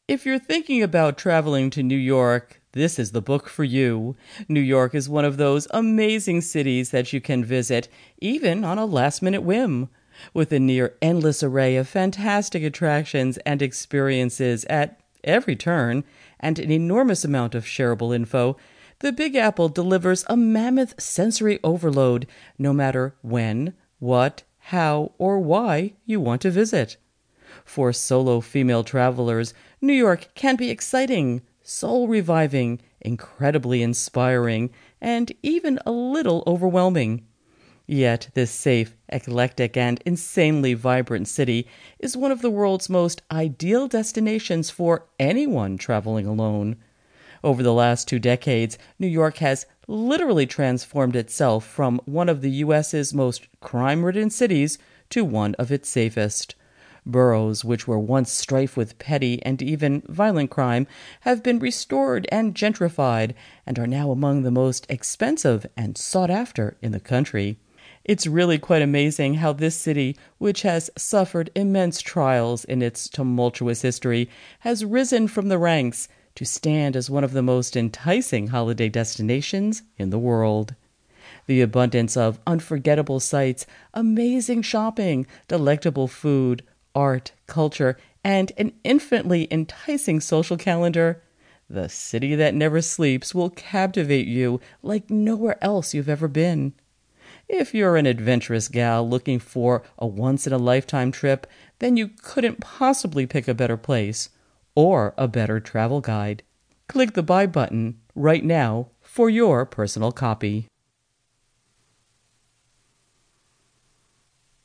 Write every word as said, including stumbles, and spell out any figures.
If you're thinking about traveling to New York, this is the book for you. New York is one of those amazing cities that you can visit, even on a last minute whim. With a near endless array of fantastic attractions and experiences at every turn, and an enormous amount of shareable info, the Big Apple delivers a mammoth sensory overload no matter when, what, how, or why you want to visit. For solo female travelers, New York can be exciting, soul reviving, incredibly inspiring, and even a little overwhelming. Yet, this safe, eclectic, and insanely vibrant city is one of the world's most ideal destinations for anyone traveling alone. Over the last two decades, New York has literally transformed itself from one of the U S's most crime-ridden cities to one of its safest. Boroughs, which were once strife with petty and even violent crime, have been restored and gentrified and are now among the most expensive and sought after in the country. It's really quite amazing how this city, which has suffered immense trials in its tumultuous history, has risen from the ranks to stand as one of the most enticing holiday destinations in the world. The abundance of unforgettable sights, amazing shopping, delectable food, art, culture, and an infinitely enticing social calendar, the city that never sleeps will captivate you like nowhere else you've ever been. If you're an adventurous gal looking for a once-in-a-lifetime trip, then you couldn't possibly pick a better place or a better travel guide. Click the buy button right now for your personal copy.